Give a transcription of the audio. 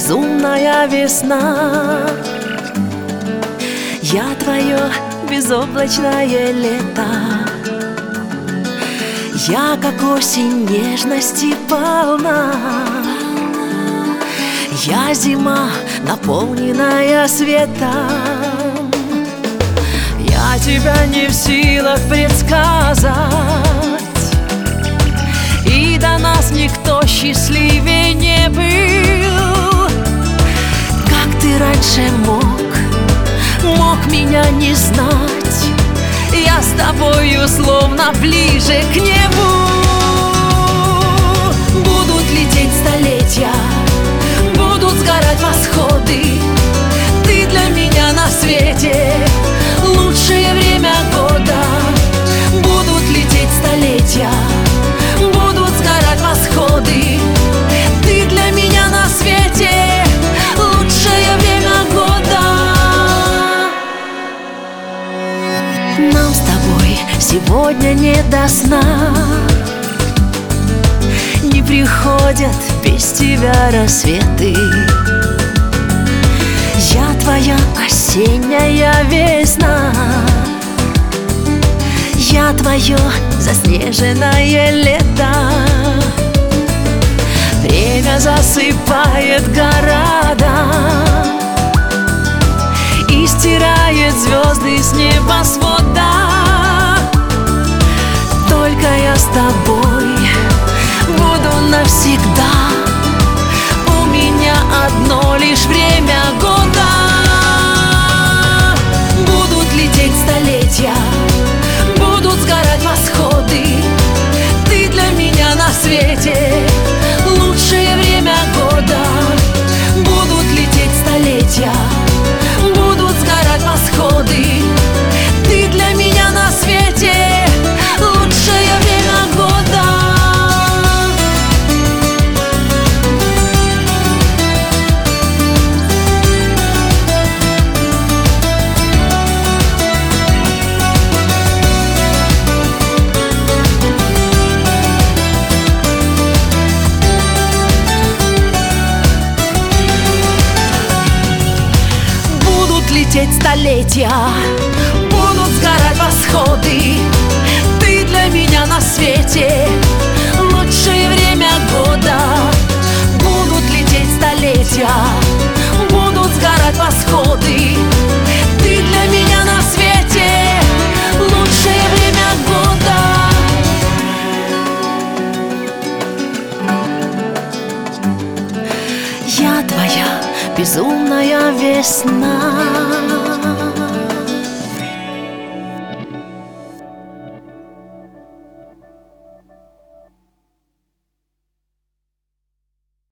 безумная весна. Я твое безоблачное лето. Я, как осень, нежности полна. Я зима, наполненная светом. Я тебя не в силах предсказать, и до нас никто счастливее не был. Как ты раньше мог меня не знать? Я с тобою словно ближе к небу. Будут лететь столетия, будут сгорать восходы. Ты для меня на свете лучшее время года. Будут лететь столетия, будут сгорать восходы. Ты для меня на свете лучшее время года. Нам с тобой сегодня не до сна. Не приходят без тебя рассветы. Я твоя осенняя весна. Я твое заснеженное лето. Время засыпает города и стирает звезды с небосвода. Только я с тобой буду навсегда. У меня одно лишь время года. Будут лететь столетия, будут сгорать восходы. Ты для меня на свете лучшее время года. Будут лететь столетия, будут сгорать восходы. Ты для меня на свете лучшее время года. Лететь столетия, будут сгорать восходы. Ты для меня на свете лучшее время года. Будут лететь столетия, будут сгорать восходы. Ты для меня на свете лучшее время года. Я твоя безумная весна.